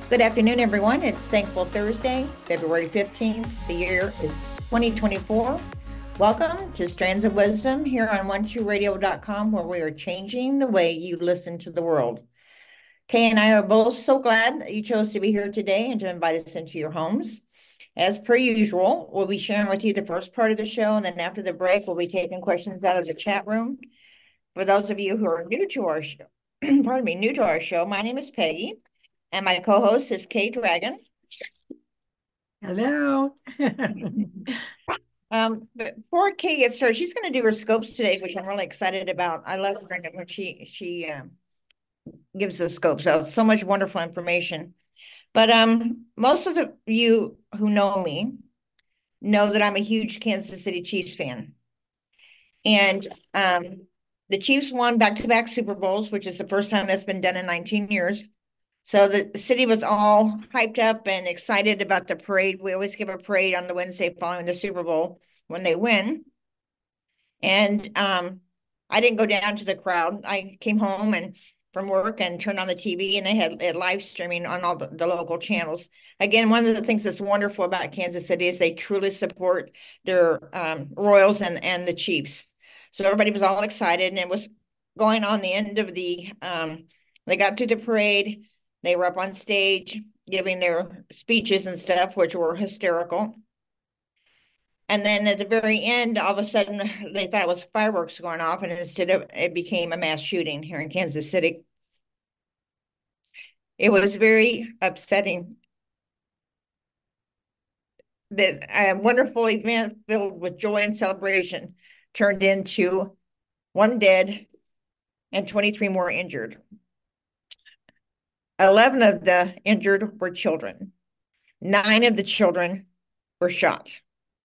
Good afternoon, everyone. It's Thankful Thursday, February 15th. The year is 2024. Welcome to Strands of Wisdom here on 12radio.com, where we are changing the way you listen to the world. Kay and I are both so glad that you chose to be here today and to invite us into your homes. As per usual, we'll be sharing with you the first part of the show, and then after the break, we'll be taking questions out of the chat room. For those of you who are new to our show, pardon me, new to our show, my name is Peggy. And my co-host is Kay Dragon. Hello. But before Kay gets started, she's going to do her scopes today, which I'm really excited about. I love when she gives the scopes out. So much wonderful information. But most of you who know me know that I'm a huge Kansas City Chiefs fan, and the Chiefs won back-to-back Super Bowls, which is the first time that's been done in 19 years. So the city was all hyped up and excited about the parade. We always give a parade on the Wednesday following the Super Bowl when they win. And I didn't go down to the crowd. I came home and from work and turned on the TV, and they had it live streaming on all the local channels. Again, one of the things that's wonderful about Kansas City is they truly support their Royals and the Chiefs. So everybody was all excited, and it was going on the end of they got to the parade. They were up on stage giving their speeches and stuff, which were hysterical. And then at the very end, all of a sudden, they thought it was fireworks going off, and instead of it became a mass shooting here in Kansas City. It was very upsetting. That a wonderful event filled with joy and celebration turned into one dead and 23 more injured. 11 of the injured were children. 9 of the children were shot.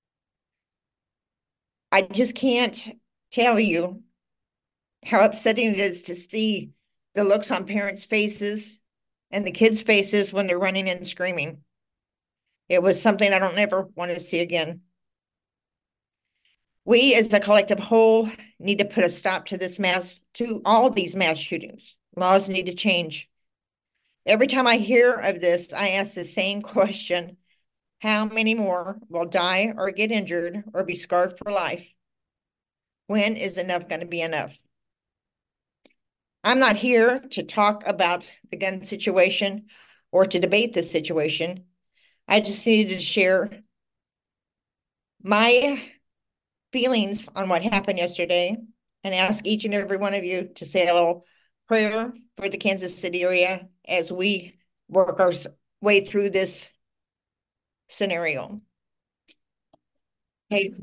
I just can't tell you how upsetting it is to see the looks on parents' faces and the kids' faces when they're running and screaming. It was something I don't ever want to see again. We as a collective whole need to put a stop to all these mass shootings. Laws need to change. Every time I hear of this, I ask the same question. How many more will die or get injured or be scarred for life? When is enough going to be enough? I'm not here to talk about the gun situation or to debate the situation. I just needed to share my feelings on what happened yesterday and ask each and every one of you to say a little prayer for the Kansas City area as we work our way through this scenario. Hey,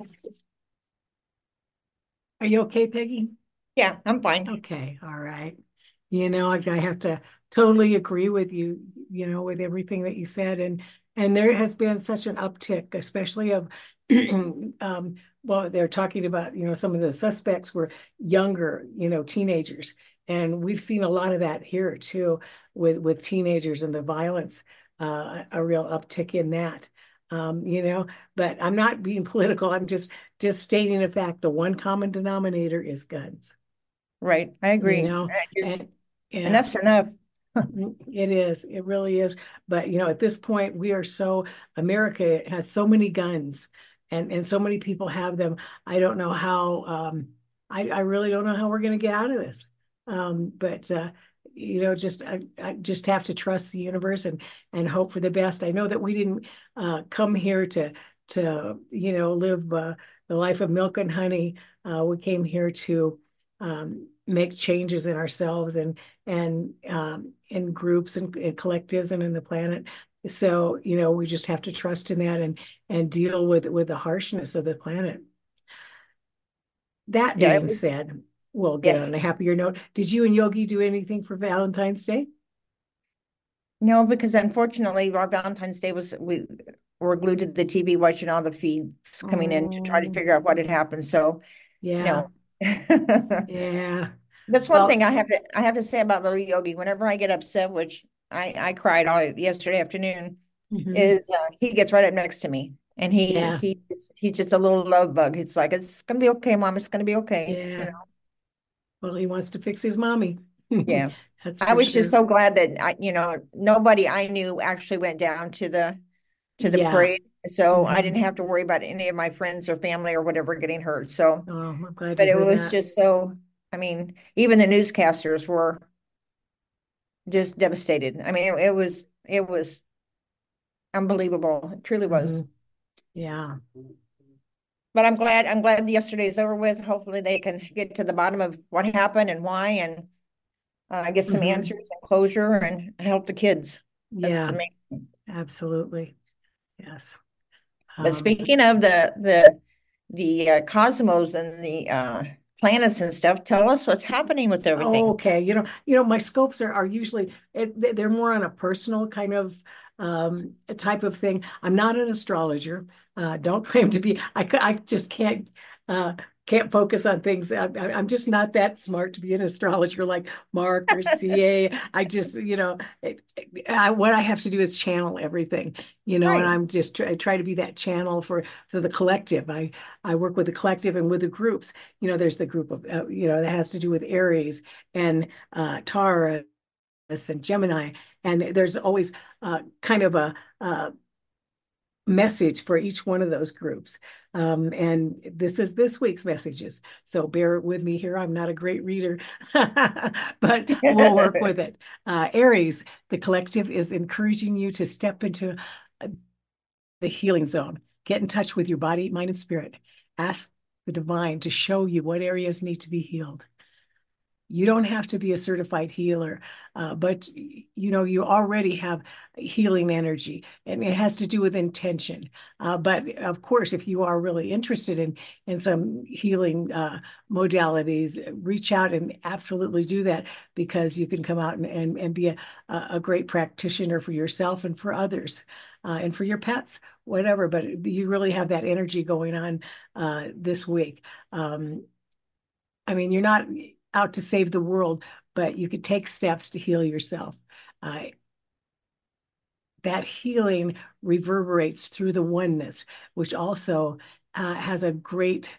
Are you okay, Peggy? yeah, I'm fine. Okay, all right. I have to totally agree with you, with everything that you said. And there has been such an uptick, especially of well, they're talking about, some of the suspects were younger, teenagers. And we've seen a lot of that here too with teenagers and the violence, a real uptick in that. But I'm not being political. I'm just stating a fact. The one common denominator is guns, Right, I you agree. know, Just and yeah, enough's enough. it is. It really is. But at this point, America has so many guns, and so many people have them. I don't know how. I really don't know how we're going to get out of this. But I just have to trust the universe and hope for the best. I know that we didn't come here to live the life of milk and honey. We came here to make changes in ourselves and in groups and collectives and in the planet. So, we just have to trust in that and deal with the harshness of the planet. That Yeah, being said, we'll get on yes. a happier note. Did you and Yogi do anything for Valentine's Day? No, because unfortunately, our Valentine's Day was we were glued to the TV watching all the feeds coming in to try to Oh, figure out what had happened. So yeah, no. yeah. That's one Well, thing I have to say about little Yogi. Whenever I get upset, which I cried all yesterday afternoon, mhm, is he gets right up next to me, and yeah, he's just a little love bug. It's like it's gonna be okay, Mom. It's gonna be okay. yeah. Well, he wants to fix his mommy. Yeah. That's I for was just sure. so glad that nobody I knew actually went down to the Yeah. parade. So I Hmm. didn't have to worry about any of my friends or family or whatever getting hurt. So, Oh, I'm glad to but it hear was that. just so, I mean, even the newscasters were just devastated. I mean, it was unbelievable. It truly Hmm. was. Yeah. But I'm glad yesterday's over with. Hopefully they can get to the bottom of what happened and why and get some Hmm. answers and closure and help the kids. That's Yeah, the main. absolutely. Yes. But Um, speaking of the cosmos and the planets and stuff, tell us what's happening with everything. okay. My scopes are usually they're more on a personal kind of type of thing. I'm not an astrologer. Don't claim to be. I just uh, can't focus on things. I'm just not that smart to be an astrologer like Mark or CA. I just, what I have to do is channel everything, and Right. I'm just try to be that channel for the collective. I work with the collective and with the groups. There's the group of, that has to do with Aries and Taurus and Gemini. And there's always kind of a message for each one of those groups. And this is this week's messages. So bear with me here. I'm not a great reader, but we'll work with it. Aries, the collective is encouraging you to step into the healing zone. Get in touch with your body, mind, and spirit. Ask the divine to show you what areas need to be healed. You don't have to be a certified healer, but you already have healing energy, and it has to do with intention. But of course, if you are really interested in some healing modalities, reach out and absolutely do that, because you can come out and be a great practitioner for yourself and for others, and for your pets, whatever. But you really have that energy going on this week. I mean, you're not out to save the world, but you could take steps to heal yourself. Uh, that healing reverberates through the oneness, which also has a great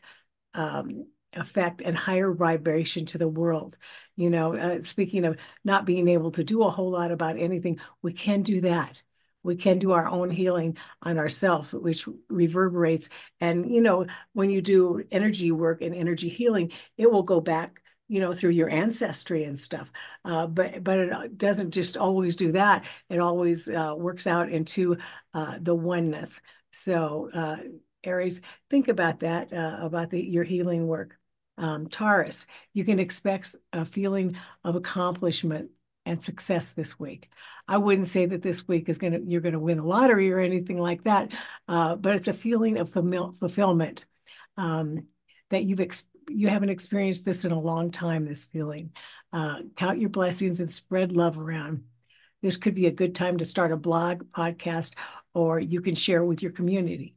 effect and higher vibration to the world. Speaking of not being able to do a whole lot about anything, we can do that. We can do our own healing on ourselves, which reverberates. And, when you do energy work and energy healing, it will go back, through your ancestry and stuff. But it doesn't just always do that. It always works out into the oneness. So, Aries, think about that, about your healing work. Taurus, you can expect a feeling of accomplishment and success this week. I wouldn't say that this week you're gonna win a lottery or anything like that, but it's a feeling of fulfillment, um, that you haven't experienced this in a long time. This feeling, count your blessings and spread love around. This could be a good time to start a blog, podcast, or you can share with your community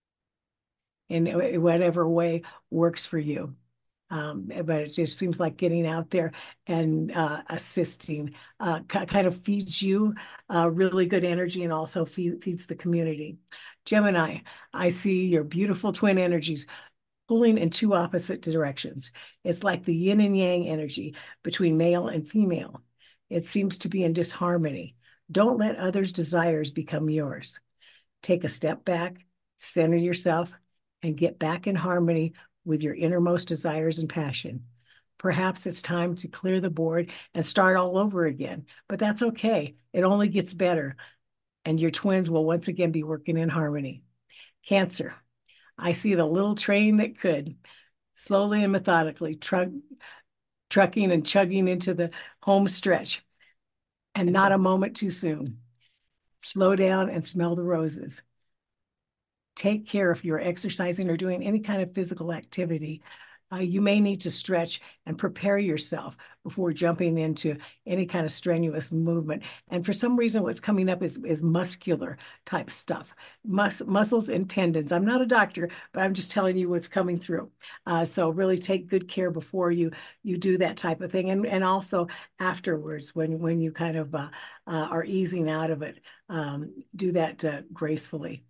in whatever way works for you. But it just seems like getting out there and assisting kind of feeds you really good energy, and also feeds the community. Gemini, I see your beautiful twin energies pulling in two opposite directions. It's like the yin and yang energy between male and female. It seems to be in disharmony. Don't let others' desires become yours. Take a step back, center yourself, and get back in harmony with your innermost desires and passion. Perhaps it's time to clear the board and start all over again, but that's okay. It only gets better, and your twins will once again be working in harmony. Cancer, I see the little train that could, slowly and methodically trucking and chugging into the home stretch, and not a moment too soon. Slow down and smell the roses. Take care if you're exercising or doing any kind of physical activity. You may need to stretch and prepare yourself before jumping into any kind of strenuous movement. And for some reason, what's coming up is muscular type stuff, muscles and tendons. I'm not a doctor, but I'm just telling you what's coming through. So really take good care before you do that type of thing, and also afterwards when you kind of are easing out of it, do that gracefully.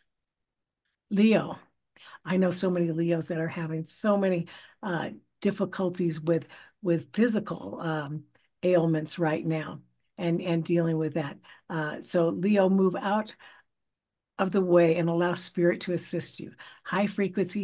Leo, I know so many Leos that are having so many difficulties with physical ailments right now and dealing with that. So Leo, move out of the way and allow spirit to assist you. High frequency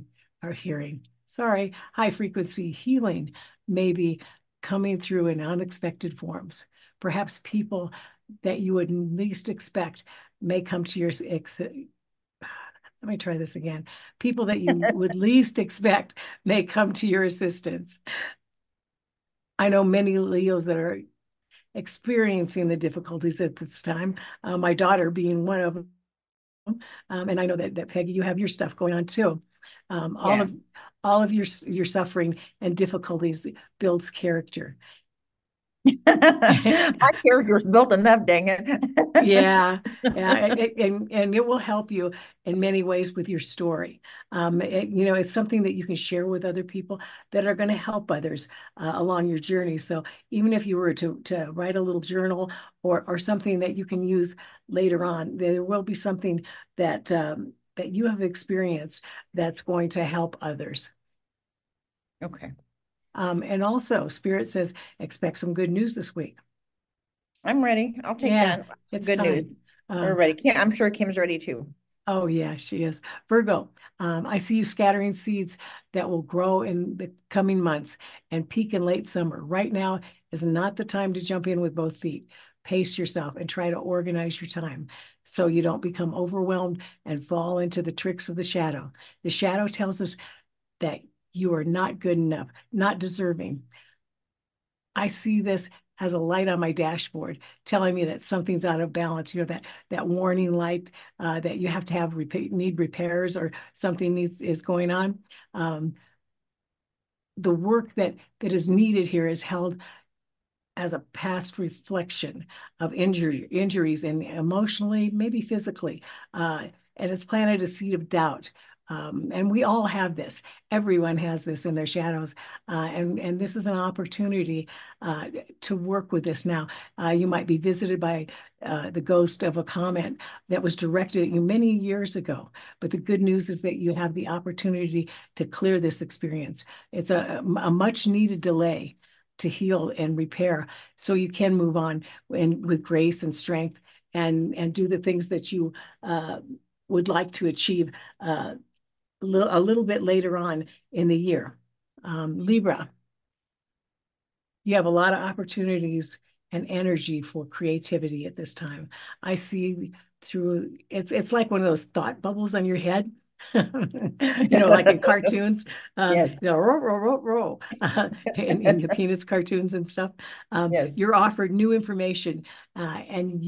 high frequency healing may be coming through in unexpected forms. Perhaps people that you would least expect may come to your let me try this again. People that you would least expect may come to your assistance. I know many Leos that are experiencing the difficulties at this time, my daughter being one of them. And I know that Peggy, you have your stuff going on too. Yeah. All of your suffering and difficulties builds character. My character's built enough, dang it. Yeah, yeah, and it will help you in many ways with your story. It's something that you can share with other people that are going to help others along your journey. So even if you were to write a little journal or something that you can use later on, there will be something that you have experienced that's going to help others. Okay. And also, Spirit says expect some good news this week. I'm ready. I'll take Yeah, that. it's Good news. time. We're Um, ready. I'm sure Kim's ready too. Oh, yeah, she is. Virgo, I see you scattering seeds that will grow in the coming months and peak in late summer. Right now is not the time to jump in with both feet. Pace yourself and try to organize your time so you don't become overwhelmed and fall into the tricks of the shadow. The shadow tells us that you are not good enough, not deserving. I see this as a light on my dashboard telling me that something's out of balance, that warning light that you have to have need repairs or something is going on. Um, the work that is needed here is held as a past reflection of injuries and emotionally, maybe physically. And it's planted a seed of doubt. And we all have this. Everyone has this in their shadows. And this is an opportunity to work with this now. You might be visited by the ghost of a comment that was directed at you many years ago. But the good news is that you have the opportunity to clear this experience. It's a much needed delay to heal and repair so you can move on and with grace and strength and do the things that you would like to achieve a little bit later on in the year. Libra, you have a lot of opportunities and energy for creativity at this time. I see through it's like one of those thought bubbles on your head. Like in cartoons, Yes. row, row, row, row, in the Peanuts cartoons and stuff. Yes. You're offered new information, and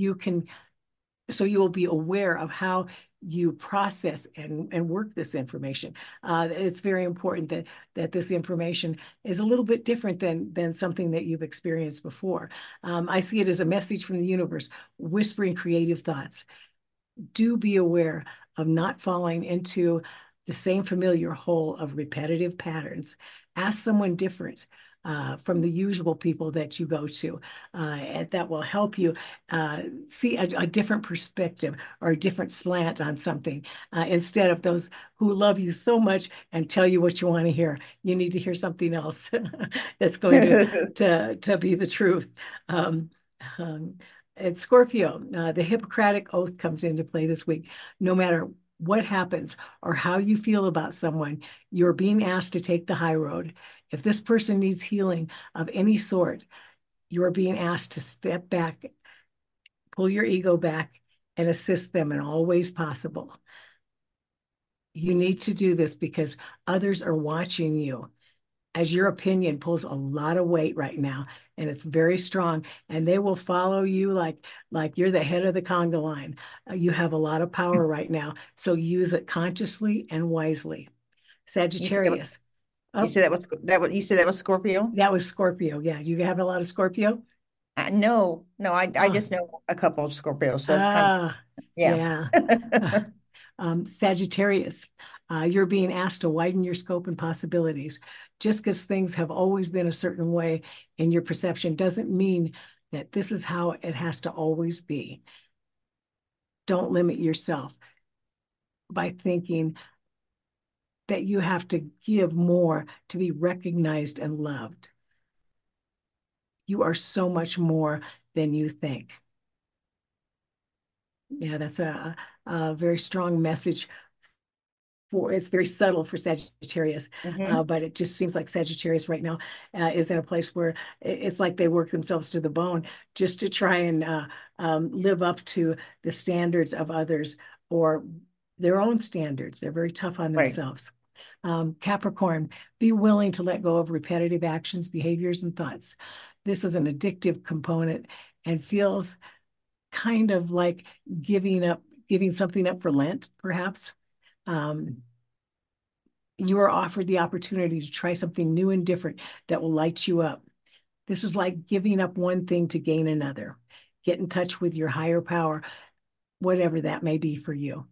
you will be aware of how you process and work this information. It's very important that this information is a little bit different than something that you've experienced before. I see it as a message from the universe, whispering creative thoughts. Do be aware of not falling into the same familiar hole of repetitive patterns. Ask someone different from the usual people that you go to, and that will help you see a different perspective or a different slant on something instead of those who love you so much and tell you what you want to hear. You need to hear something else that's going to be the truth. Um, um, at Scorpio, the Hippocratic Oath comes into play this week. No matter what happens or how you feel about someone, you're being asked to take the high road. If this person needs healing of any sort, you're being asked to step back, pull your ego back, and assist them in all ways possible. You need to do this because others are watching you, as your opinion pulls a lot of weight right now and it's very strong, and they will follow you like you're the head of the conga line. You have a lot of power right now, so use it consciously and wisely. You said that was, Sagittarius. you Oh, said that was you said that was Scorpio? that was Scorpio. Yeah, you have a lot of Scorpio. No, no, I Oh, just know a couple of Scorpios, so that's kind of ah, yeah. yeah. Sagittarius, you're being asked to widen your scope and possibilities. Just because things have always been a certain way in your perception doesn't mean that this is how it has to always be. Don't limit yourself by thinking that you have to give more to be recognized and loved. You are so much more than you think. Yeah, that's a very strong message. It's very subtle for Sagittarius, Hmm. but it just seems like Sagittarius right now is in a place where it's like they work themselves to the bone just to try and live up to the standards of others or their own standards. They're very tough on Right. themselves. Capricorn, be willing to let go of repetitive actions, behaviors, and thoughts. This is an addictive component and feels kind of like giving something up for Lent, perhaps. Um, you are offered the opportunity to try something new and different that will light you up. This is like giving up one thing to gain another. Get in touch with your higher power, whatever that may be for you.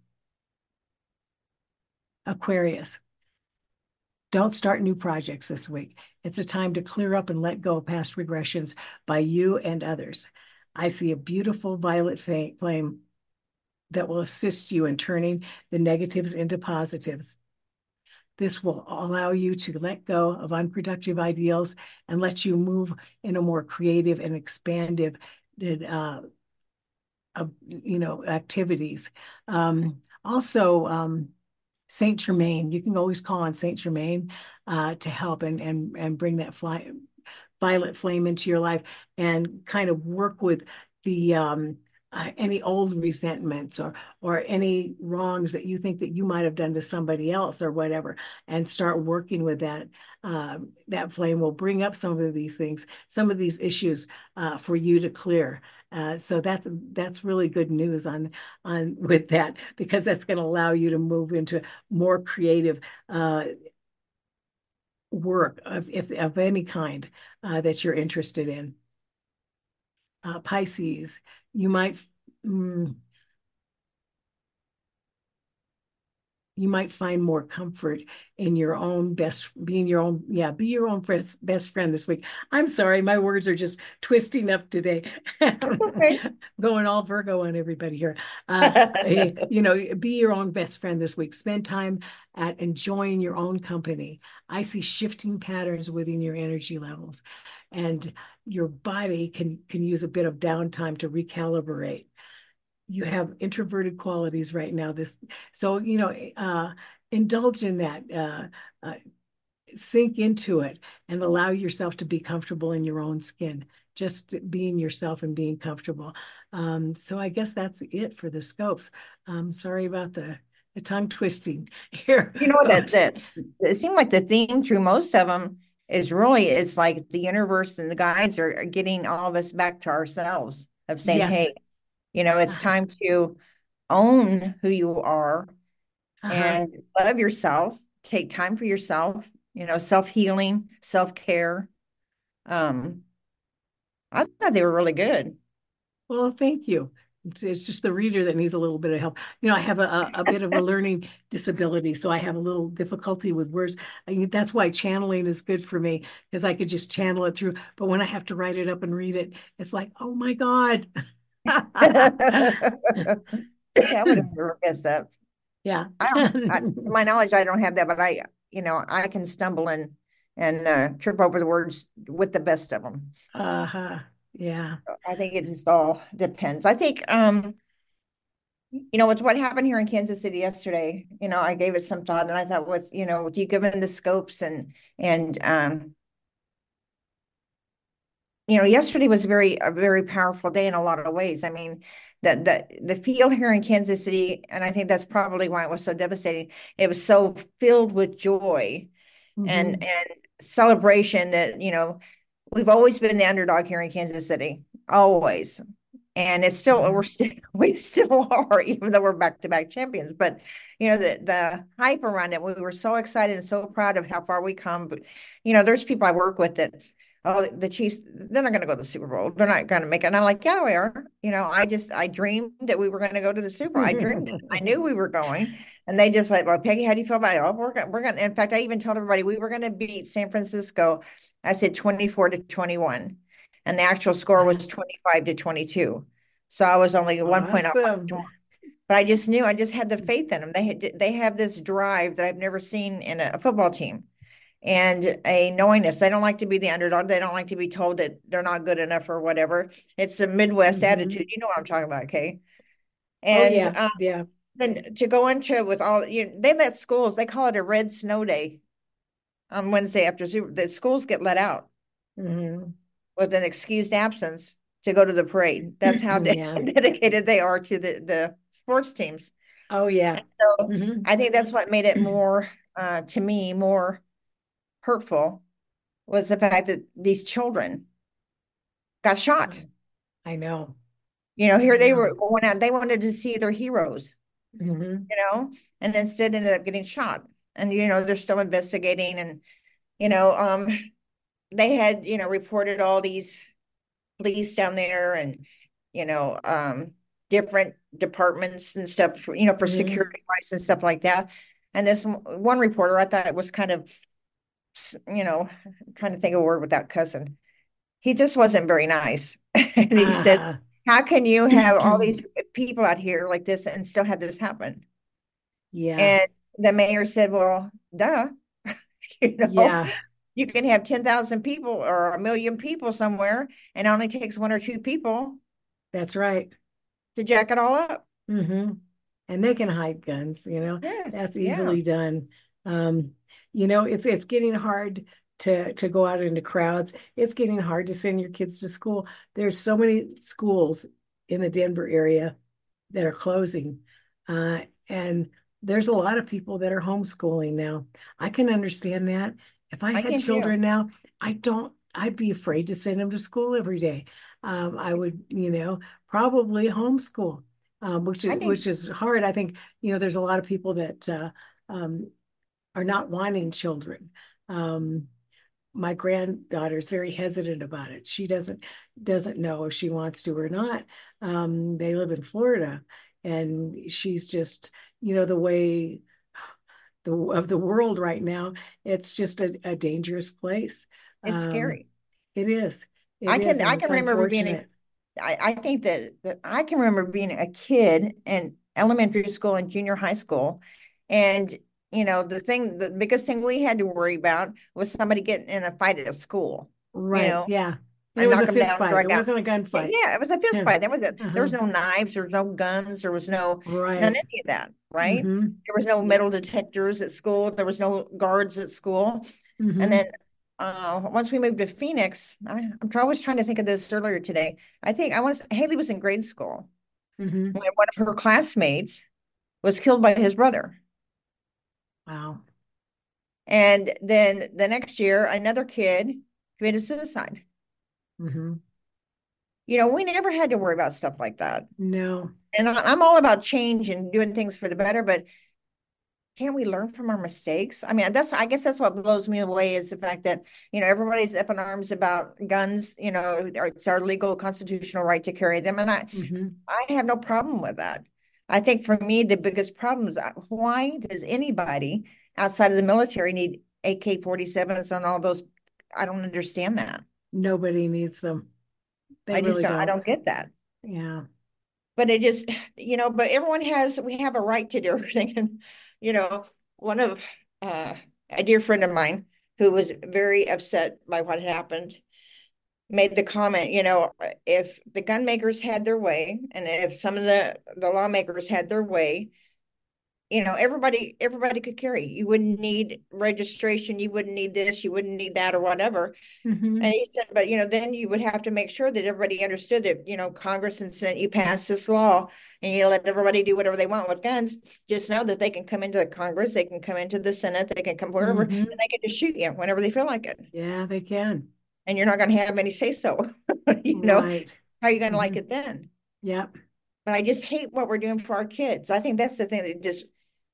Aquarius, don't start new projects this week. It's a time to clear up and let go of past regressions by you and others. I see a beautiful violet flame that will assist you in turning the negatives into positives. This will allow you to let go of unproductive ideals and let you move in a more creative and expanded, uh, activities. Also, Saint Germain, you can always call on Saint Germain to help and bring that violet flame into your life and kind of work with the any old resentments or any wrongs that you think that you might have done to somebody else or whatever, and start working with that. That flame will bring up some of these things, some of these issues for you to clear. So that's really good news on with that, because that's going to allow you to move into more creative work of any kind that you're interested in. Pisces, you might mm, you might find more comfort in your own being your own, yeah, be your own best friend this week. I'm sorry, my words are just twisting up today. That's okay. Going all Virgo on everybody here. Be your own best friend this week. Spend time at enjoying your own company. I see shifting patterns within your energy levels, and your body can use a bit of downtime to recalibrate. You have introverted qualities right now. So indulge in that. Sink into it and allow yourself to be comfortable in your own skin. Just being yourself and being comfortable. So I guess that's it for the scopes. Sorry about the tongue twisting here, You know what, folks. that it seemed like the theme through most of them is really, it's like the universe and the guides are getting all of us back to ourselves, of saying, Yes. hey, it's Uh-huh. time to own who you are Uh-huh. and love yourself, take time for yourself, self-healing, self-care. Um, I thought they were really good. Well, thank you. It's just the reader that needs a little bit of help. I have a bit of a learning disability, so I have a little difficulty with words. That's why channeling is good for me, because I could just channel it through. But when I have to write it up and read it, it's like, oh my God. See, I would have never guessed that. Yeah. To my knowledge, I don't have that, but I can stumble and trip over the words with the best of them. Uh-huh. Yeah. I think it just all depends. I think, with what happened here in Kansas City yesterday, I gave it some thought, and I thought, with you given the scopes and yesterday was a very powerful day in a lot of ways. I mean, the field here in Kansas City, and I think that's probably why it was so devastating. It was so filled with joy Hmm. and celebration that, we've always been the underdog here in Kansas City, always. And it's still, Hmm. we still are, even though we're back-to-back champions. But the hype around it, we were so excited and so proud of how far we come. But there's people I work with that, oh, the Chiefs, they're not going to go to the Super Bowl. They're not going to make it. And I'm like, yeah, we are. I dreamed that we were going to go to the Super Bowl. I dreamed it. I knew we were going. And they just like, well, Peggy, how do you feel about it? Oh, we're going to, in fact, I even told everybody we were going to beat San Francisco. I said 24-21. And the actual score was 25-22. So I was only 1 point off. Awesome. But I just knew, I just had the faith in them. They have this drive that I've never seen in a football team. and a knowingness. They don't like to be the underdog. They don't like to be told that they're not good enough or whatever. It's a Midwest Hmm. attitude. You know what I'm talking about, Kay? Oh And yeah, yeah. then to go into it with all, they let schools, they call it a red snow day on Wednesday after the schools get let out Hmm. with an excused absence to go to the parade. That's how Yeah. dedicated they are to the sports teams. Oh yeah. And so Hmm. I think that's what made it more, to me, more hurtful was the fact that these children got shot. I know. Here I they know. were going out, they wanted to see their heroes, Hmm. and instead ended up getting shot. And, they're still investigating. And, you know, um, they had, reported all these police down there and, you know, um, different departments and stuff for Hmm. security wise and stuff like that. And this one reporter, I thought it was kind of, you know, trying to think of a word without cussing. He just wasn't very nice. And he said, Uh-huh. how can you have all these people out here like this and still have this happen? Yeah. And the mayor said, well, duh, you know, Yeah. you can have 10,000 people or a million people somewhere, and it only takes one or two people That's right. to jack it all up. Hmm. And they can hide guns, Yes. that's Yeah. easily done. Um, it's getting hard to go out into crowds. It's getting hard to send your kids to school. There's so many schools in the Denver area that are closing. And there's a lot of people that are homeschooling now. I can understand that. If I I had can too. children now, I'd be afraid to send them to school every day. I would, probably homeschool, which I is think which is hard. I think, there's a lot of people that um, are not wanting children. Um, my granddaughter's very hesitant about it. She doesn't know if she wants to or not. They live in Florida, and she's just, the way of the world right now. It's just a dangerous place. it's Um, scary. it is, I can and I it's can remember being unfortunate. I think that I can remember being a kid in elementary school and junior high school. And the biggest thing we had to worry about was somebody getting in a fight at school, you Right? know, Yeah, and it and was knock a them fist down, fight. drag It out. wasn't a gunfight. Yeah, it was a fist Yeah. fight. There Uh-huh. was no knives, there was no guns, there was none of Right. any of that, right? Mm-hmm. There was no Yeah. metal detectors at school, there was no guards at school. And then Mm-hmm. once we moved to Phoenix, I'm always trying to think of this earlier today. I think Haley was in grade school Mm-hmm. when one of her classmates was killed by his brother. Wow. And then the next year, another kid committed suicide. Mm-hmm. We never had to worry about stuff like that. No, And I'm all about change and doing things for the better, but can't we learn from our mistakes? I mean, I guess that's what blows me away is the fact that, everybody's up in arms about guns, it's our legal constitutional right to carry them. And mm-hmm. I have no problem with that. I think for me, the biggest problem is why does anybody outside of the military need AK-47s and all those? I don't understand that. Nobody needs them. They I just really don't, I don't. don't get that. Yeah. But it just, but we have a right to do everything. And, you know, one of a dear friend of mine who was very upset by what happened made the comment, if the gun makers had their way and if some of the lawmakers had their way, everybody could carry. You wouldn't need registration, you wouldn't need this, you wouldn't need that or whatever. Mm-hmm. And he said, but then you would have to make sure that everybody understood that, Congress and Senate, you pass this law and you let everybody do whatever they want with guns. Just know that they can come into the Congress, they can come into the Senate, they can come wherever, and Mm-hmm. they can just shoot you whenever they feel like it. Yeah, they can. And you're not going to have any say so. you know, Right. how are you going to like Mm-hmm. it then? Yep. But I just hate what we're doing for our kids. I think that's the thing that just,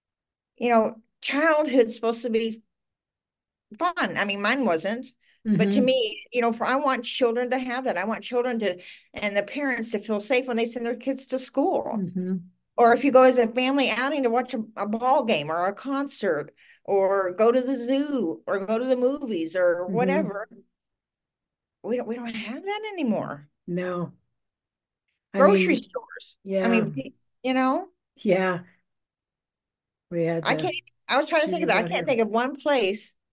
childhood's supposed to be fun. I mean, mine wasn't. But to Mm-hmm. me, I want children to have that. I want children to, and the parents to feel safe when they send their kids to school. Mm-hmm. Or if you go as a family outing to watch a ball game or a concert or go to the zoo or go to the movies or Mm-hmm. whatever, we don't have that anymore. No. I Grocery mean, stores. I yeah. mean, you know, Yeah. We had I the can't, I was trying to think of shootings that. I out can't here. think of one place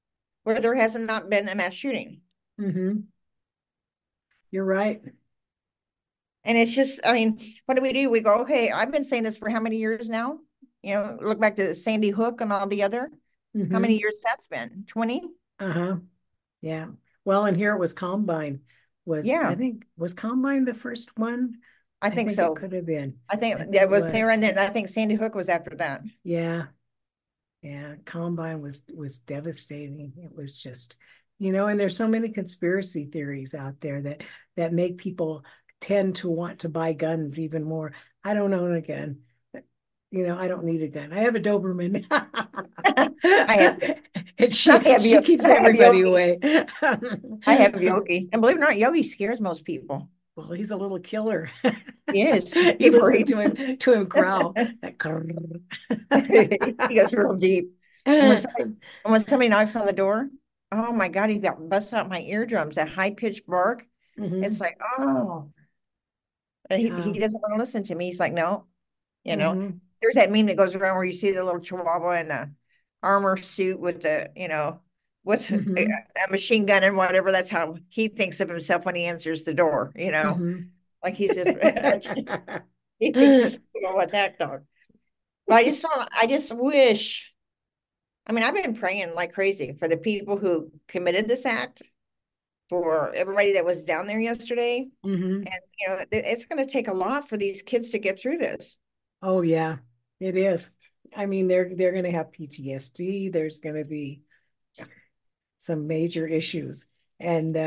where there hasn't not been a mass shooting. Hmm. You're right. And it's just, I mean, what do? We go, okay, I've been saying this for how many years now? Look back to Sandy Hook and all the other, how many Hmm. years that's been? 20? Uh-huh. Yeah. Well, and here it was Combine I Yeah, think, was Combine the first one? I I think think it so. could have been. I I think think that it was was. there, and then I think Sandy Hook was after that. Yeah. Yeah. Combine was devastating. It was just, and there's so many conspiracy theories out there that make people tend to want to buy guns even more. I don't own a gun. I don't need a gun. I have a Doberman. I have, And I have, she keeps I have everybody Yogi. away. I have Yogi, and believe it or not, Yogi scares most people. Well, he's a little killer. He is. You He listen breathes. to him growl. That He goes real deep. And when somebody knocks on the door, oh my God, he got busts out my eardrums, that high pitched bark. It's Hmm. like, oh, and he Yeah. doesn't want to listen to me. He's like, no, you know. Hmm. There's that meme that goes around where you see the little chihuahua in the armor suit with with Hmm. a machine gun and whatever. That's how he thinks of himself when he answers the door, Hmm. like he's just he thinks he's a attack dog. But I just wish. I mean, I've been praying like crazy for the people who committed this act, for everybody that was down there yesterday. Hmm. And, it's going to take a lot for these kids to get through this. Oh yeah, it is. I mean, they're going to have PTSD. There's going to be some major issues, and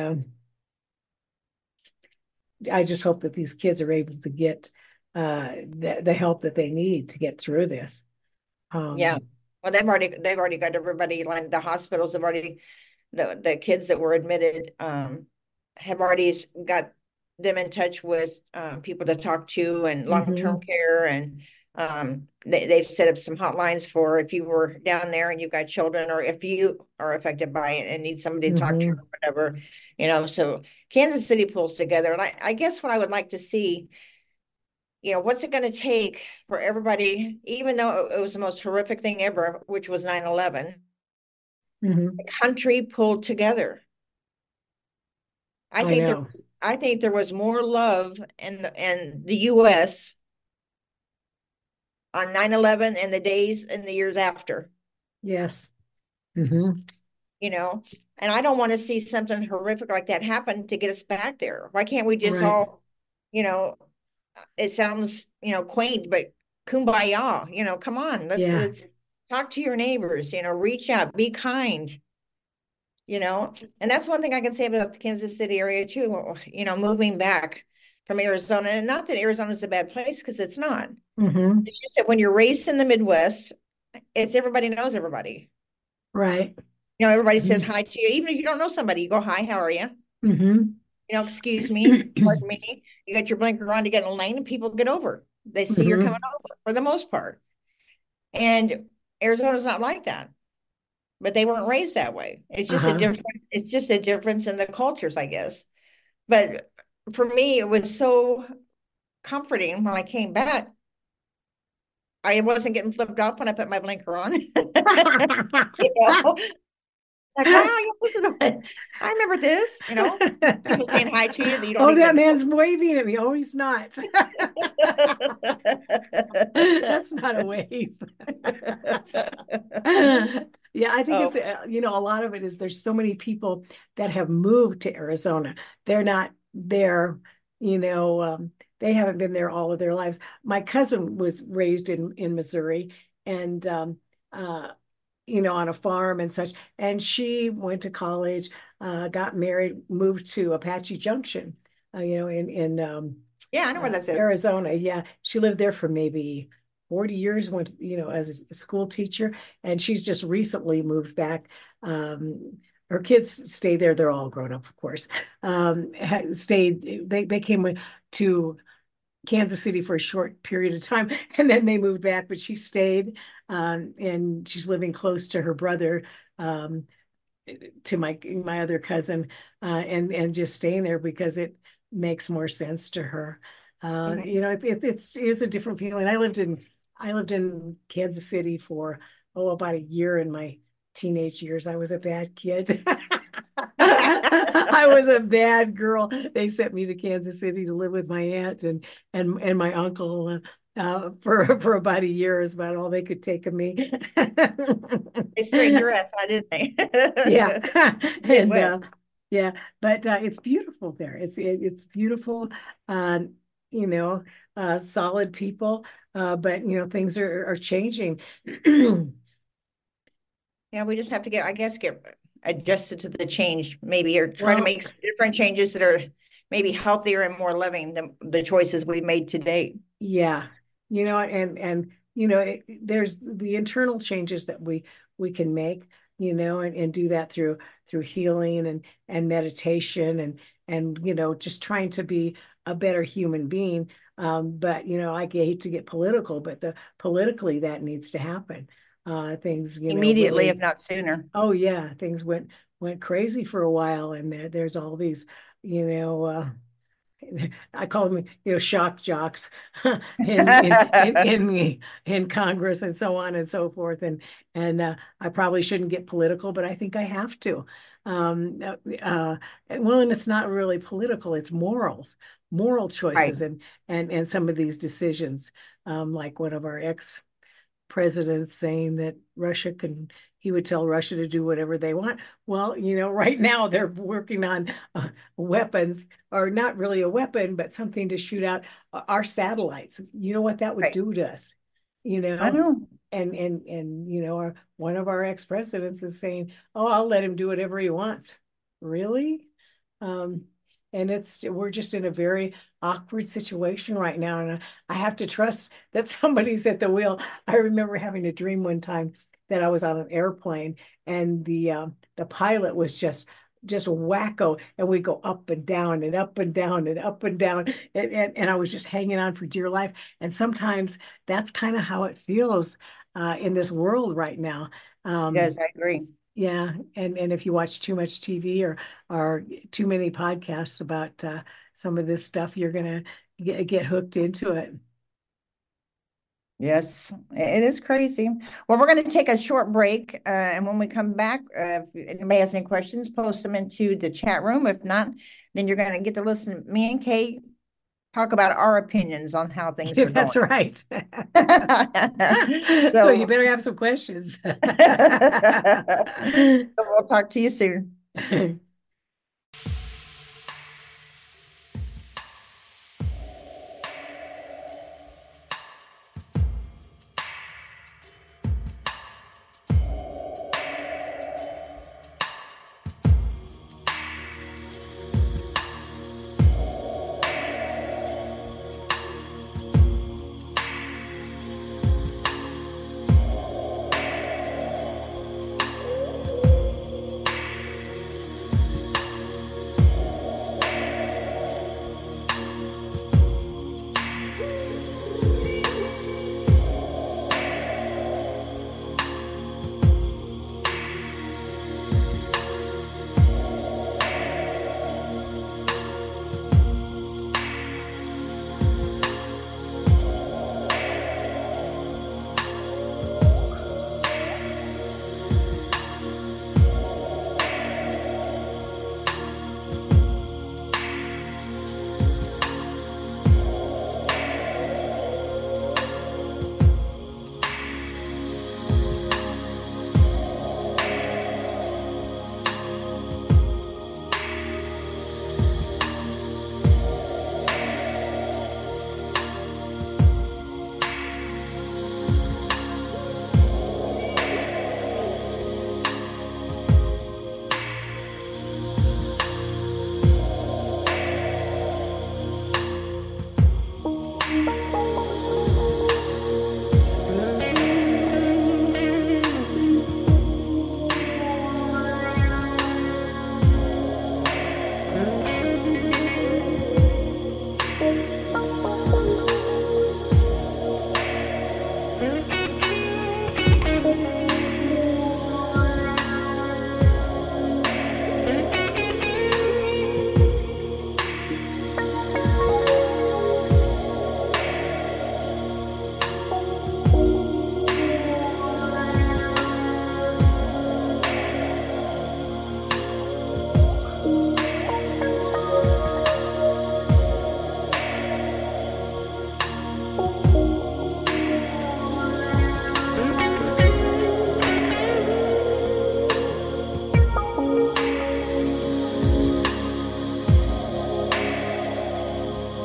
I just hope that these kids are able to get the help that they need to get through this. Yeah. Um, Well, they've already got everybody, like the hospitals have already, the kids that were admitted, have already got them in touch with people to talk to, and long-term mhm, care, and they've set up some hotlines for if you were down there and you've got children, or if you are affected by it and need somebody to talk to, or mhm, whatever, so Kansas City pulls together. And I guess what I would like to see, what's it going to take for everybody, even though it was the most horrific thing ever, which was 9/11, mhm. the country pulled together. I I think there know. I think there was more love in the US on 9/11 and the days and the years after, Yes. Hmm. you know. And I don't want to see something horrific like that happen to get us back there. Why can't we just Right. all, you know, it sounds, quaint, but kumbaya, come on, Yeah. let's talk to your neighbors, reach out, be kind, and that's one thing I can say about the Kansas City area too, moving back from Arizona. And not that Arizona is a bad place, because it's not. Hmm. It's just that when you're raised in the Midwest, it's everybody knows everybody. Right. Everybody says Hmm. hi to you. Even if you don't know somebody, you go, hi, how are you? Hmm. Excuse me, pardon me. You got your blinker on to get in a lane, and people get over. They see you're coming Hmm. over for the most part. And Arizona's not like that, but they weren't raised that way. Uh-huh. It's just a difference in the cultures, I guess. But for me, it was so comforting when I came back. I wasn't getting flipped off when I put my blinker on. you know, like, wow, listen, I remember this, people saying hi to you that you don't Oh, that even man's waving at me. Oh, he's not. That's not a wave. Yeah, I think Oh, it's, a lot of it is there's so many people that have moved to Arizona. They're not there, you know, um, they haven't been there all of their lives. My cousin was raised in Missouri, and uh, on a farm and such. And she went to college, got married, moved to Apache Junction, in yeah, I know where that is. Arizona. Yeah, she lived there for maybe 40 years, went, as a school teacher, and she's just recently moved back. Her kids stay there. They're all grown up, of course. They came to Kansas City for a short period of time, and then they moved back, but she stayed, and she's living close to her brother, um, to my other cousin, and just staying there because it makes more sense to her. Mhm. It's a different feeling. I lived in Kansas City for about a year in my teenage years, I was a bad kid. I was a bad girl. They sent me to Kansas City to live with my aunt and my uncle for about a year is about all they could take of me. They straightened your ass, didn't they? Yeah, and Midwest. yeah, but it's beautiful there. It's beautiful. Uh, you know, solid people. But things are changing. Yeah, we just have to I guess, get adjusted to the change, maybe, or try to Well, make some different changes that are maybe healthier and more loving than the choices we've made to date. yeah, and there's the internal changes that we can make, and do that through healing and meditation and just trying to be a better human being. But I hate to get political, but the politically that needs to happen. Things, Immediately, if really. not sooner. Oh yeah, things went crazy for a while, and there's all these, you know, I call them, shock jocks in Congress and so on and so forth. And I probably shouldn't get political, but I think I have to. Well, and it's not really political; it's moral Right. choices, and some of these decisions, like one of our ex president saying that he would tell Russia to do whatever they want. Well, right now they're working on weapons, or not really a weapon, but something to shoot out our satellites. You know what that would Right. do to us, I know. and one of our ex-presidents is saying, "Oh, I'll let him do whatever he wants." Really? Um, and we're just in a very awkward situation right now, and I have to trust that somebody's at the wheel. I remember having a dream one time that I was on an airplane, and the pilot was just wacko, and we go up and down and up and down and up and down, and I was just hanging on for dear life. And sometimes that's kind of how it feels in this world right now. Yes, Um, I agree. yeah, and if you watch too much TV or too many podcasts about some of this stuff, you're gonna get hooked into it. Yes, it is crazy. Well, we're going to take a short break, and when we come back, if anybody has any questions, post them into the chat room. If not, then you're going to get to listen to me and Kate talk about our opinions on how things are That's going. right. So you So, better have some questions. we'll talk to you soon.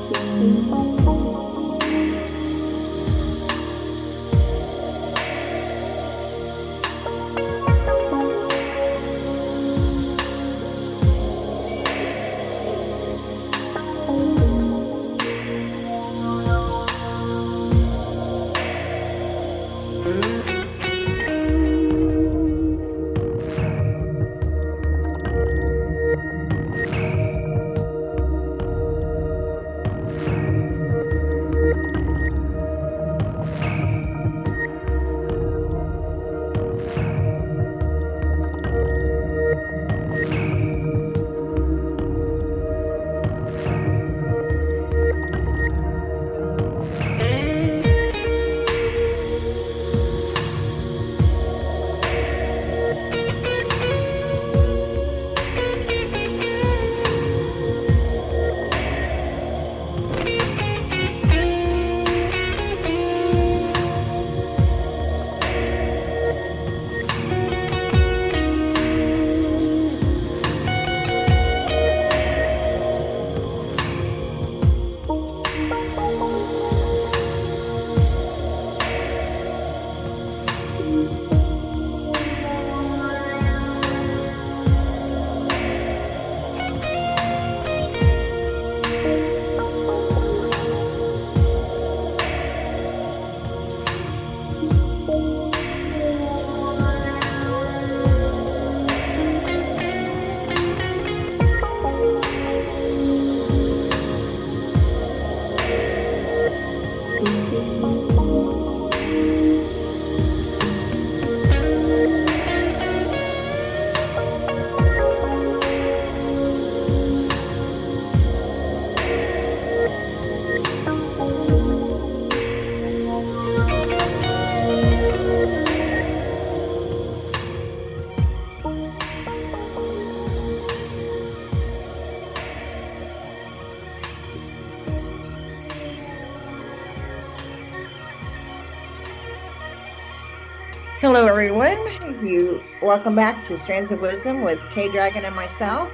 Hello, everyone. You welcome back to Strands of Wisdom with Kay Dragon and myself.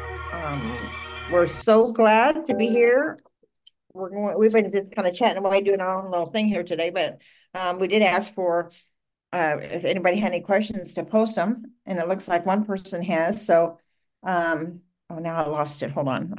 We're so glad to be here. We've been just kind of chatting away, doing our own little thing here today, but we did ask for if anybody had any questions to post them, and it looks like one person has. So, oh, now I lost it. Hold on.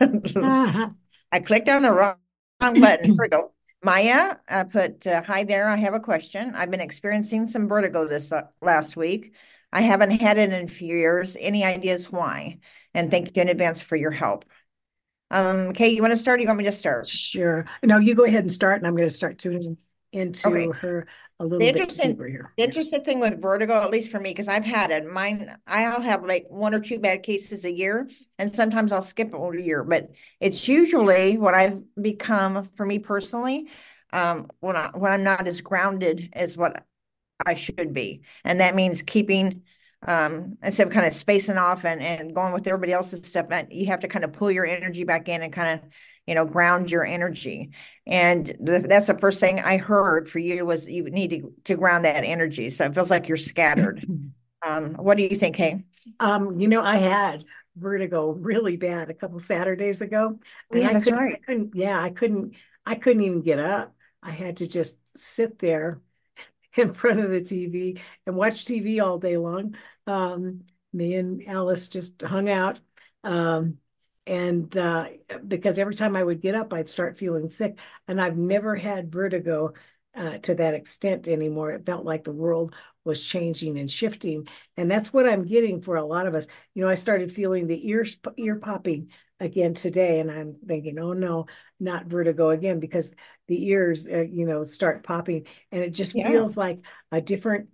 I clicked on the wrong button. Here we go. Maya put, hi there, I have a question. I've been experiencing some vertigo this last week. I haven't had it in a few years. Any ideas why? And thank you in advance for your help. Kate, you want to start or you want me to start? Sure. No, you go ahead and start, and I'm going to start tuning into her a little bit deeper here. The interesting thing with vertigo, at least for me, because I've had it, I'll have like one or two bad cases a year, and sometimes I'll skip a year, but it's usually what I've become for me personally, when I'm not as grounded as what I should be. And that means keeping, instead of kind of spacing off and going with everybody else's stuff, you have to kind of pull your energy back in and kind of, ground your energy. And that's the first thing I heard for you was you need to ground that energy. So it feels like you're scattered. What do you think, Kay? I had vertigo really bad a couple Saturdays ago. And Yeah, that's right. I couldn't even get up. I had to just sit there in front of the TV and watch TV all day long. Me and Alice just hung out. And because every time I would get up, I'd start feeling sick. And I've never had vertigo to that extent anymore. It felt like the world was changing and shifting. And that's what I'm getting for a lot of us. I started feeling the ear popping again today. And I'm thinking, oh no, not vertigo again, because the ears, start popping. And it just feels like a different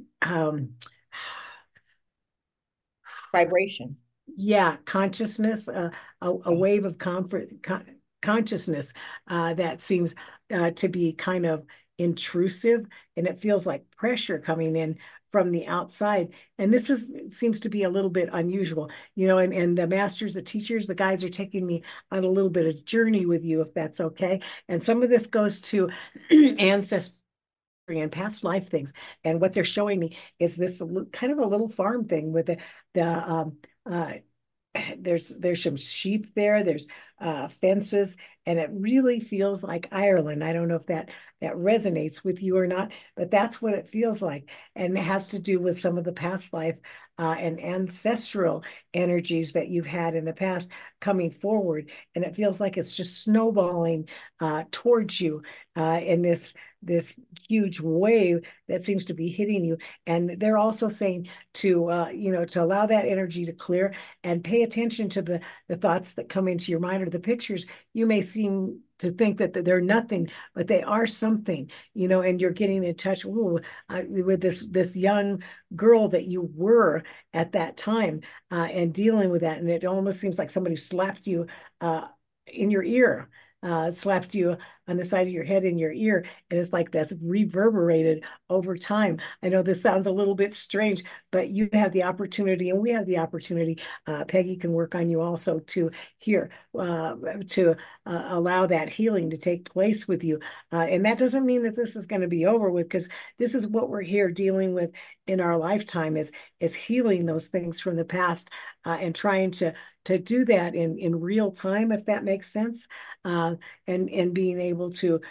vibration. Yeah, consciousness, a wave of consciousness that seems to be kind of intrusive, and it feels like pressure coming in from the outside. And seems to be a little bit unusual, and the masters, the teachers, the guides are taking me on a little bit of journey with you, if that's okay. And some of this goes to ancestry and past life things. And what they're showing me is this kind of a little farm thing with the there's some sheep there. There's fences, and it really feels like Ireland. I don't know if that resonates with you or not, but that's what it feels like, and it has to do with some of the past life and ancestral energies that you've had in the past coming forward, and it feels like it's just snowballing towards you in this huge wave that seems to be hitting you. And they're also saying to to allow that energy to clear and pay attention to the thoughts that come into your mind or the pictures. You may seem to think that they're nothing, but they are something, and you're getting in touch with this young girl that you were at that time, and dealing with that. And it almost seems like somebody slapped you in your ear, slapped you on the side of your head in your ear. And it's like that's reverberated over time. I know this sounds a little bit strange, but you have the opportunity, and we have the opportunity. Peggy can work on you also to hear, to allow that healing to take place with you. And that doesn't mean that this is going to be over with, because this is what we're here dealing with in our lifetime, is healing those things from the past, and trying to do that in real time, if that makes sense, and being able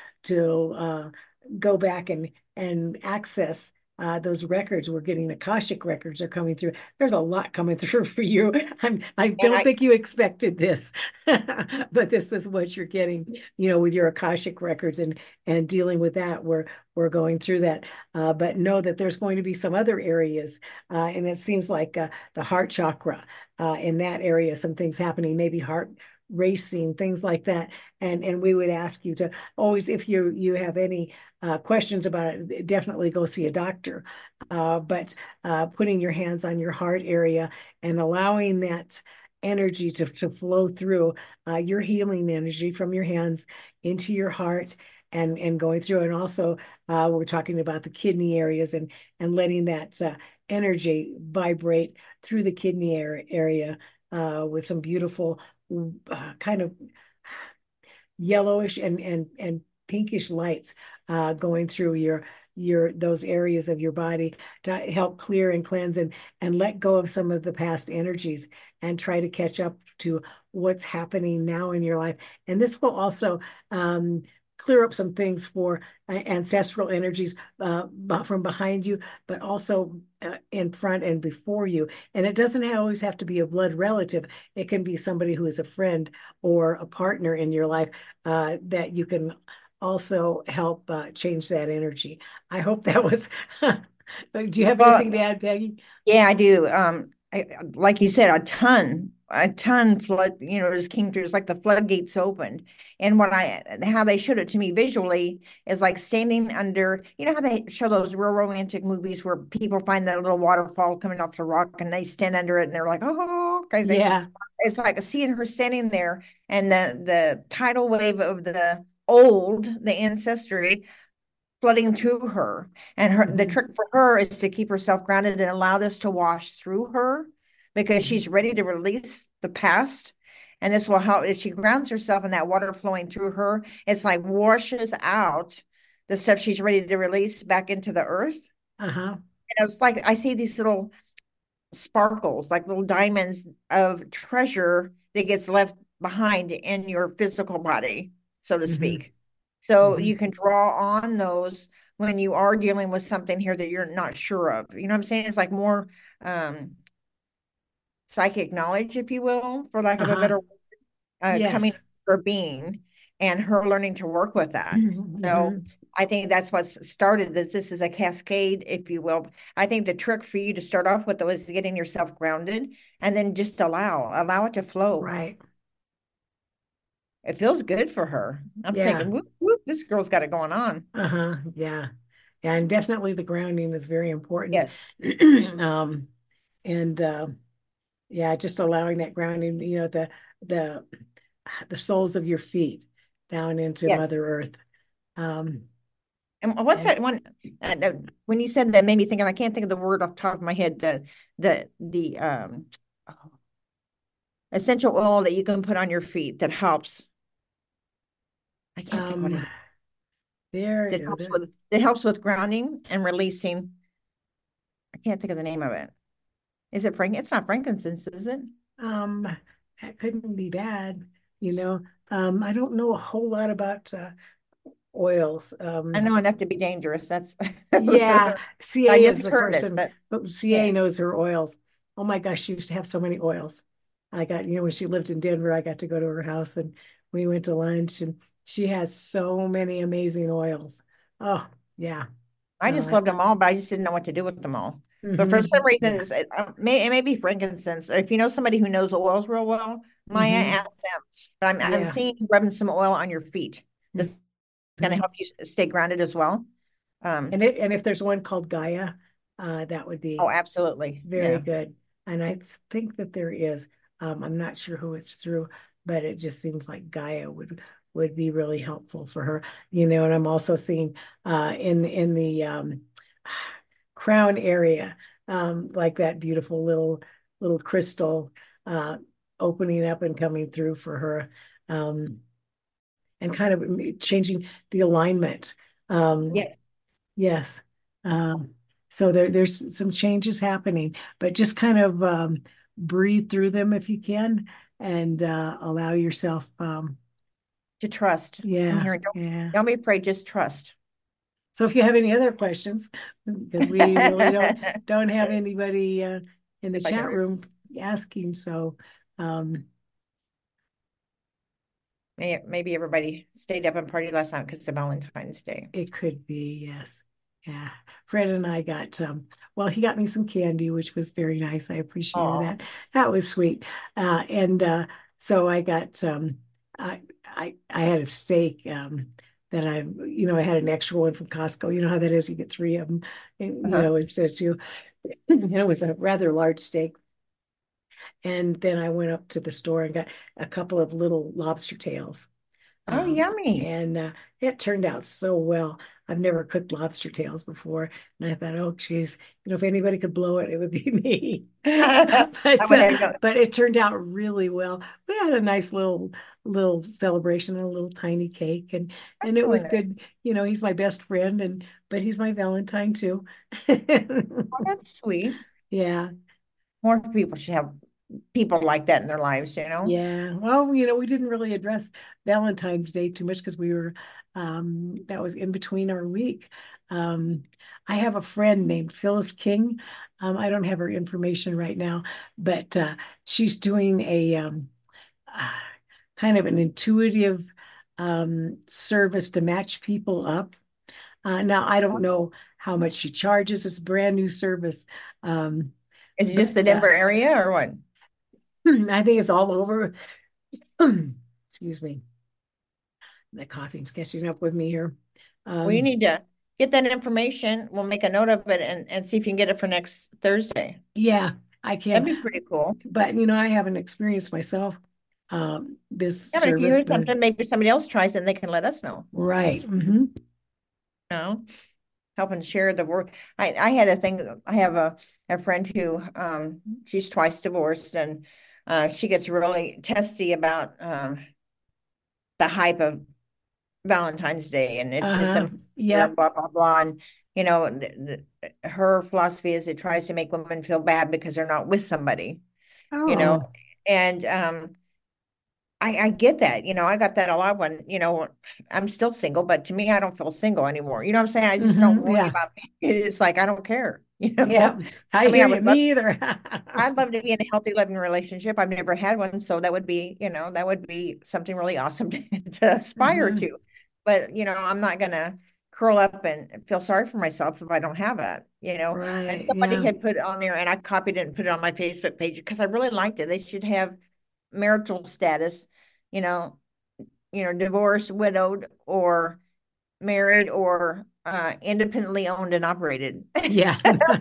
to go back and access those records. We're getting Akashic records are coming through. There's a lot coming through for you. I don't think you expected this, but this is what you're getting, with your Akashic records, and dealing with that. We're going through that, but know that there's going to be some other areas, and it seems like the heart chakra, in that area, some things happening, maybe heart racing, things like that. And we would ask you to always, if you have any questions about it, definitely go see a doctor. But putting your hands on your heart area and allowing that energy to flow through, your healing energy from your hands into your heart, and going through. And also, we're talking about the kidney areas, and letting that energy vibrate through the kidney area, with some beautiful kind of yellowish and pinkish lights going through your those areas of your body to help clear and cleanse, and let go of some of the past energies, and try to catch up to what's happening now in your life. And this will also clear up some things for ancestral energies from behind you, but also in front and before you. And it doesn't always have to be a blood relative. It can be somebody who is a friend or a partner in your life, that you can also help change that energy. I hope that was. Do you have anything to Well, add, Peggy? yeah, I do. Like you said, a ton flood, just came through. It's like the floodgates opened. And how they showed it to me visually is like standing under, how they show those real romantic movies where people find that little waterfall coming off the rock and they stand under it and they're like, oh, kind of thing. Yeah. It's like seeing her standing there, and the tidal wave of the ancestry flooding through her. And the Mhm. trick for her is to keep herself grounded and allow this to wash through her, because Mhm. she's ready to release the past. And this will help if she grounds herself in that water flowing through her. It's like washes out the stuff she's ready to release back into the earth. Uh-huh. And it's like I see these little sparkles, like little diamonds of treasure that gets left behind in your physical body, so to Hmm. speak. So Hmm. you can draw on those when you are dealing with something here that you're not sure of. You know what I'm saying? It's like more psychic knowledge, if you will, for lack of a Uh-huh. better coming Yes. for being, and her learning to work with that. So Hmm. I think that's what's started that this is a cascade, if you will. I think the trick for you to start off with though is getting yourself grounded, and then just allow it to flow. Right. It feels good for her. I'm Yeah. thinking, whoop, whoop, this girl's got it going on. Uh-huh. Yeah. Yeah, and definitely the grounding is very important. Yes. Um, and yeah, just allowing that grounding, the the soles of your feet down into Yes. Mother Earth. Um, And what's and that one? When you said that, made me think, and I can't think of the word off the top of my head. The oh, essential oil that you can put on your feet that helps. I can't think what um it is. there, there That helps with grounding and releasing. I can't think of the name of it. Is it Frank? It's not frankincense, is it? um that couldn't be bad. you know. I don't know a whole lot about oils. I know enough to be dangerous. That's Yeah, I CA is just the heard it, person. but CA yeah. knows her oils. Oh my gosh, she used to have so many oils. I got, when she lived in Denver, I got to go to her house and we went to lunch and she has so many amazing oils. Oh, yeah. I just Uh, loved them all, but I just didn't know what to do with them all. But for some reason, yeah. it may be frankincense. If you know somebody who knows oils real well, Maya, Hmm. ask them. But I'm Yeah. seeing you rubbing some oil on your feet. That's going to Mhm. help you stay grounded as well. And if there's one called Gaia, that would Oh, be absolutely. very Yeah. good. And I think that there is. I'm not sure who it's through, but it just seems like Gaia would be really helpful for her. And I'm also seeing in the crown area, like that beautiful little crystal uh, opening up and coming through for her, and kind of changing the alignment. Um, Yeah. Yes. Um, so there's some changes happening, but just kind of breathe through them if you can and allow yourself. To trust. I'm Yeah, hearing, yeah. don't be afraid, just trust. So if you have any other questions, because we really don't have anybody in See the if I can chat read. room asking, so um, Maybe everybody stayed up and partied last night because it's Valentine's Day. it could be, yes. Yeah. Fred and I got well, he got me some candy, which was very nice. I appreciated Oh, that. That was sweet. And so I got I had a steak that I had an extra one from Costco. You know how that is, you get three of them, and, uh-huh. instead of two. And it was a rather large steak. And then I went up to the store and got a couple of little lobster tails. Oh, Um, yummy. and it turned out so well. I've never cooked lobster tails before, and I thought, oh, geez, if anybody could blow it, it would be me. I but would have no but it turned out really well. We had a nice little celebration, a little tiny cake, and it really was nice. good. He's my best friend, and but he's my Valentine too. Oh, that's sweet. Yeah. More people should have people like that in their lives, you know? Yeah. Well, we didn't really address Valentine's Day too much because that was in between our week. Um, I have a friend named Phyllis King. I don't have her information right now, but she's doing a uh, kind of an intuitive service to match people up. Now, I don't know how much she charges. It's a brand new service. Um, Is it just the but Denver area or what? I think it's all over. Excuse me. The coughing's catching up with me here. Well, you Um, need to get that information. We'll make a note of it and see if you can get it for next Thursday. yeah, I That'd can, be pretty cool. but I haven't experienced myself this Yeah, but if you service, hear but something, maybe somebody else tries it and they can let us know. right. Hmm. You know, helping share the work. I had a thing. I have a friend who she's twice divorced and she gets really testy about the hype of Valentine's Day, and it's just Uh-huh. a blah Yep. blah blah. And her philosophy is it tries to make women feel bad because they're not with somebody, you know. Oh. And I get that, I got that a lot when, I'm still single, but to me, I don't feel single anymore. You know what I'm saying? I just don't Hmm. worry Yeah. about it. It's like I don't care, Yeah. I I mean, hear you. Me either. I'd love to be in a healthy, loving relationship. I've never had one, so that would be something really awesome to aspire Hmm. to. But I'm not gonna curl up and feel sorry for myself if I don't have it. And Right. somebody Yeah. had put it on there, and I copied it and put it on my Facebook page because I really liked it. They should have marital status, you know, divorced, widowed, or married, or independently owned and operated. Yeah.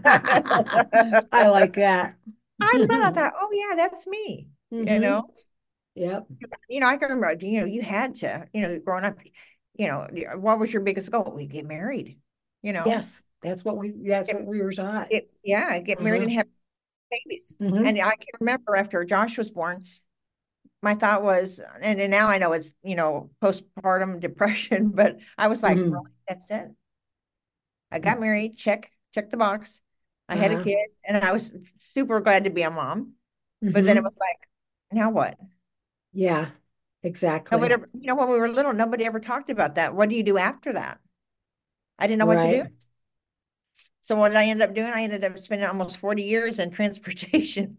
I like that. I love that. I thought, oh yeah, that's me. You Hmm. know, Yep. I can remember, you had to, growing up, what was your biggest goal? We get married, you know, Yes. That's get, what we were taught. get married Uh-huh. and have babies. Hmm. And I can remember after Josh was born, my thought was, and now I know it's, postpartum depression, but I was like, really, Hmm. that's it. I got married, check the box. I had a Uh-huh. kid, and I was super glad to be a mom. But then it Hmm. was like, now what? Yeah. exactly. Nobody ever, when we were little, nobody ever talked about that. What do you do after that? I didn't know what to do. Right. So what did I end up doing? I ended up spending almost 40 years in transportation.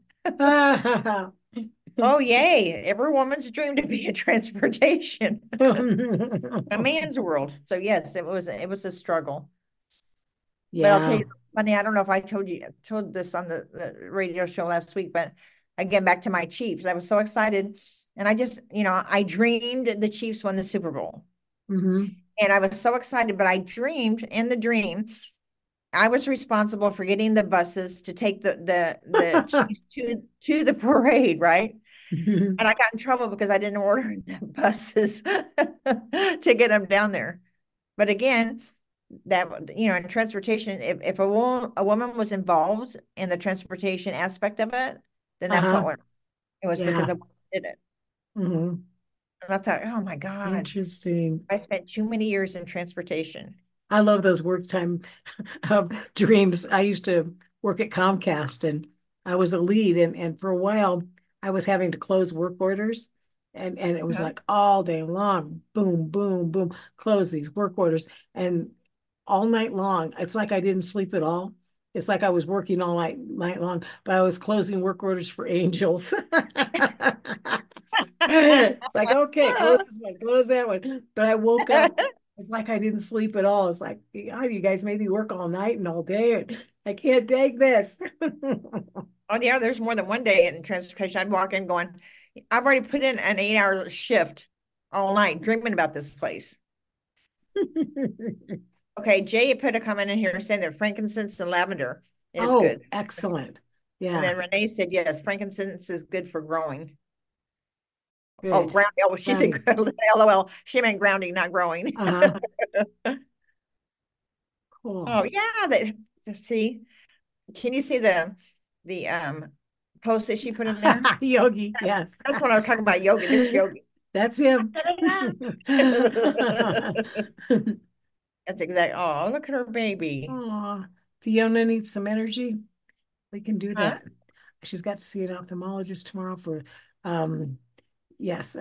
Oh, yay. Every woman's dream to be in transportation. A man's world. So yes, it was a struggle. But I'll tell Yeah. you, funny, I don't know if I told this on the radio show last week, but again, back to my Chiefs. I was so excited. And I just, I dreamed the Chiefs won the Super Bowl. Hmm. And I was so excited, but I dreamed in the dream, I was responsible for getting the buses to take the Chiefs to the parade, right? And I got in trouble because I didn't order the buses to get them down there. But again, that in transportation, if a woman was involved in the transportation aspect of it, then that's what Uh-huh. went. It was because Yeah. I did it. Hmm. And I thought, oh my God, Interesting. I spent too many years in transportation. I love those work time dreams. I used to work at Comcast and I was a lead and for a while I was having to close work orders and it was Huh? like all day long, boom, boom, boom, close these work orders and all night long. It's like I didn't sleep at all. It's like I was working all night long, but I was closing work orders for angels. It's like, okay, close this one, close that one. But I woke up. It's like I didn't sleep at all. It's like, oh, you guys made me work all night and all day. And I can't take this. Oh yeah, there's more than one day in transportation. I'd walk in going, I've already put in an 8-hour shift all night dreaming about this place. Okay, Jay put a comment in here saying that frankincense and lavender is Oh, good. excellent. And Yeah, then Renee said, yes, frankincense is good for growing. Oh, good. grounding. Oh, she said, Grounding. LOL. She meant grounding, not growing. Uh-huh. Cool. Oh, yeah. See, can you see the post that she put in there? Yogi, yes. That's when I was talking about yoga. There's yogi. That's him. That's exact. Oh, look at her baby. Oh, Fiona needs some energy. We can do Huh? that. She's got to see an ophthalmologist tomorrow for um yes,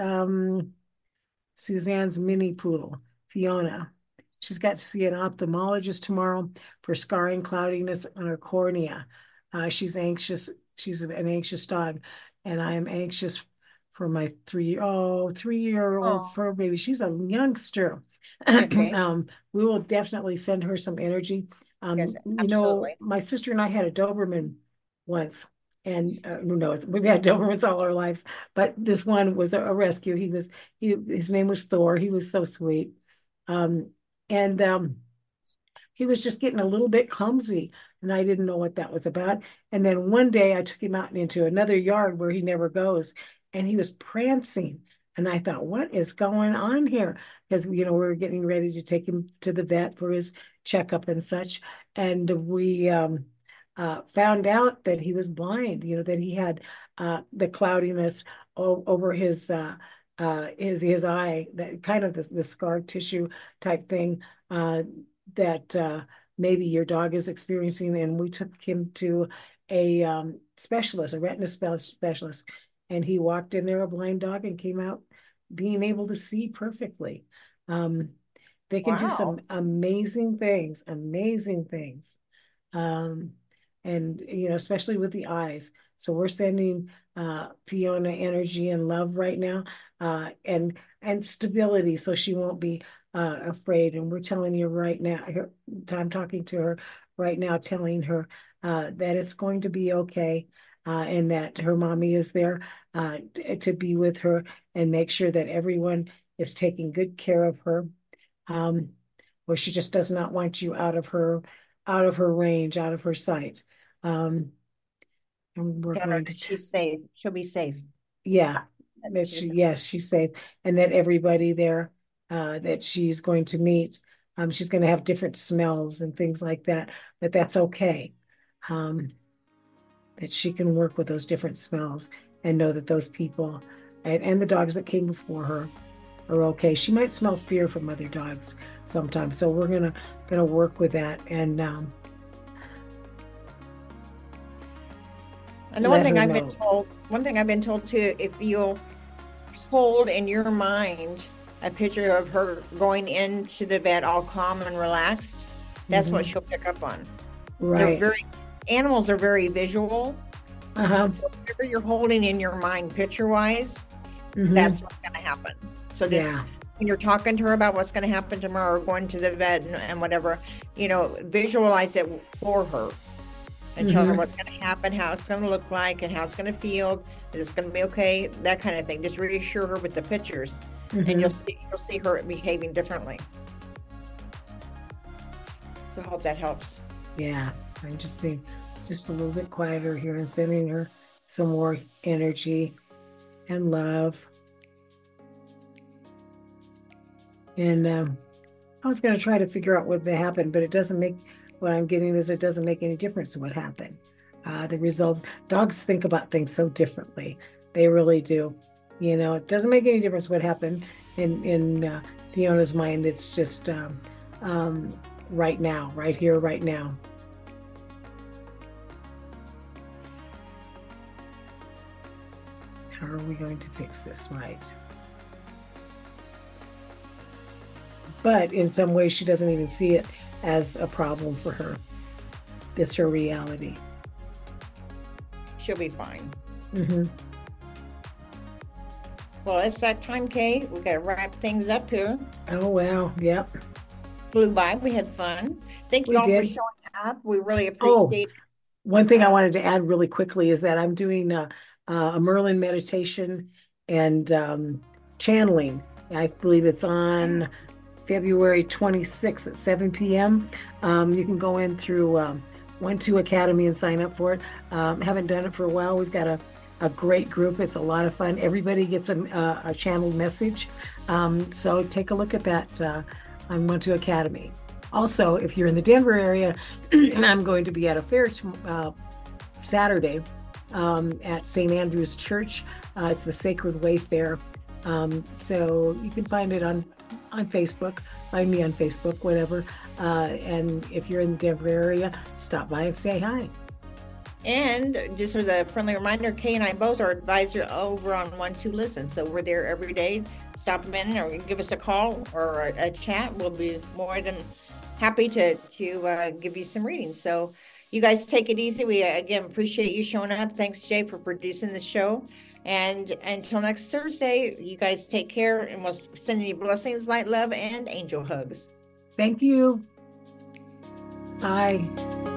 Suzanne's mini poodle, Fiona. She's got to see an ophthalmologist tomorrow for scarring cloudiness on her cornea. She's anxious. She's an anxious dog, and I am anxious for my 3-year-old Oh, fur baby. She's a youngster. okay. We will definitely send her some energy. Yes, absolutely. My sister and I had a Doberman once, and who knows? We've had Dobermans all our lives, but this one was a rescue. His name was Thor. He was so sweet. Um, and he was just getting a little bit clumsy, and I didn't know what that was about. And then one day I took him out into another yard where he never goes, and he was prancing. And I thought, what is going on here? Because, we were getting ready to take him to the vet for his checkup and such. And we found out that he was blind, that he had the cloudiness over his eye, that kind of the scar tissue type thing that maybe your dog is experiencing. And we took him to a specialist, a retina specialist, and he walked in there a blind dog and came out being able to see perfectly. Um, they can do some Wow. amazing things, amazing things. Um, and especially with the eyes. So we're sending Fiona energy and love right now, and stability, so she won't be afraid. And we're telling you right now, I'm talking to her right now, telling her that it's going to be okay, and that her mommy is there to be with her and make sure that everyone is taking good care of her. Um, where she just does not want you out of her range, out of her sight. Um, and we're Tell her going to, that she's safe. She'll be safe. yeah, that She's yes, she's safe, and that everybody there that she's going to meet, she's going to have different smells and things like that. That's okay. Um, that she can work with those different smells and know that those people and the dogs that came before her are okay. She might smell fear from other dogs sometimes, so we're gonna work with that and And the let her know. one thing I've been told too, if you'll hold in your mind a picture of her going into the vet all calm and relaxed, that's what she'll pick up on. Right. Animals are very visual. Uh-huh. So whatever you're holding in your mind picture-wise, Mm-hmm. that's what's going to happen. So just Yeah. when you're talking to her about what's going to happen tomorrow or going to the vet and whatever, visualize it for her and tell her what's going to happen, how it's going to look like, and how it's going to feel. Is it going to be okay? That kind of thing. Just reassure her with the pictures, and you'll see her behaving differently. So I hope that helps. Yeah. I'm just being just a little bit quieter here and sending her some more energy and love. And I was going to try to figure out what happened, but it doesn't make, what I'm getting is it doesn't make any difference what happened. The results, dogs think about things so differently. They really do. It doesn't make any difference what happened in Fiona's mind. It's just right now, right here, right now. How are we going to fix this right? But in some ways, she doesn't even see it as a problem for her. It's her reality. She'll be fine. Mm-hmm. Well, it's that time, Kay. We got to wrap things up here. Oh, wow. Yep. Flew by. We had fun. Thank you all for showing up. We really appreciate it. One thing I wanted to add really quickly is that I'm doing a Merlin meditation and channeling. I believe it's on February 26th at 7 p.m. You can go in through 1-2 Academy and sign up for it. Haven't done it for a while. We've got a great group. It's a lot of fun. Everybody gets a channeled message. So take a look at that on 1-2 Academy. Also, if you're in the Denver area, and I'm going to be at a fair Saturday at St. Andrew's Church. It's the Sacred Way Fair. So you can find it on Facebook, find me on Facebook, whatever. And if you're in the Denver area, stop by and say hi. And just as a friendly reminder, Kay and I both are advisors over on 1-2 Listen. So we're there every day. Stop in or give us a call or a chat. We'll be more than happy to give you some readings. So you guys take it easy. We again appreciate you showing up. Thanks, Jay, for producing the show. And until next Thursday, you guys take care, and we'll send you blessings, light, love, and angel hugs. Thank you. Bye.